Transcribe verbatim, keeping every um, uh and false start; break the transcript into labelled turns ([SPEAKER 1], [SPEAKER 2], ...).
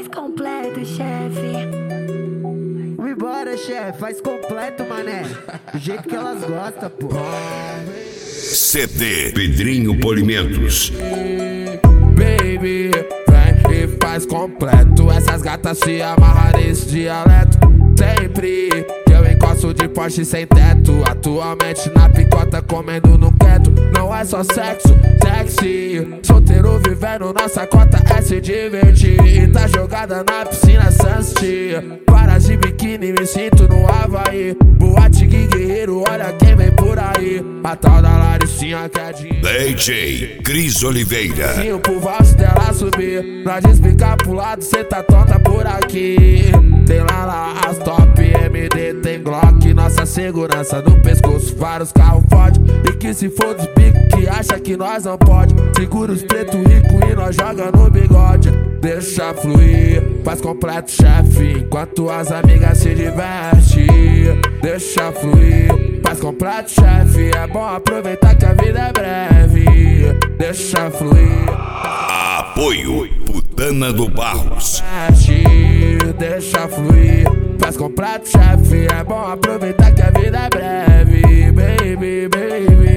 [SPEAKER 1] faz completo, chefe.
[SPEAKER 2] Embora, chefe, faz completo, mané. Do jeito que elas gostam, pô.
[SPEAKER 3] C D Pedrinho Polimentos.
[SPEAKER 4] Baby, vem e faz completo. Essas gatas se amarram nesse dialeto. Sempre que eu encosto de Porsche sem teto. Atualmente na picota comendo no quieto. Não é só sexo, sexy. Solteiro vivendo nossa cota é se divertir. E tá jogada na piscina Sunset. Paras de biquíni, me sinto no Havaí. Boate que guerreiro, olha quem vem por aí. A tal da Laricinha que é de
[SPEAKER 3] D J Cris Oliveira.
[SPEAKER 4] Sim, pro valso dela subir. Pra despicar pro lado, cê tá tonta por aqui. Tem lá lá as top M D, tem Glock. Nossa segurança no pescoço, vários carros fortes. E que se for dos bicos que acha que nós não pode. Segura os preto rico e nós joga no bigode. Deixa fluir, faz completo, chefe. Enquanto as amigas se divertem. Deixa fluir, faz completo, chefe. É bom aproveitar que a vida é breve. Deixa fluir.
[SPEAKER 3] Apoio Putana do Barros.
[SPEAKER 4] Deixa fluir, faz completo, chefe. É bom aproveitar que a vida é breve. Baby, baby.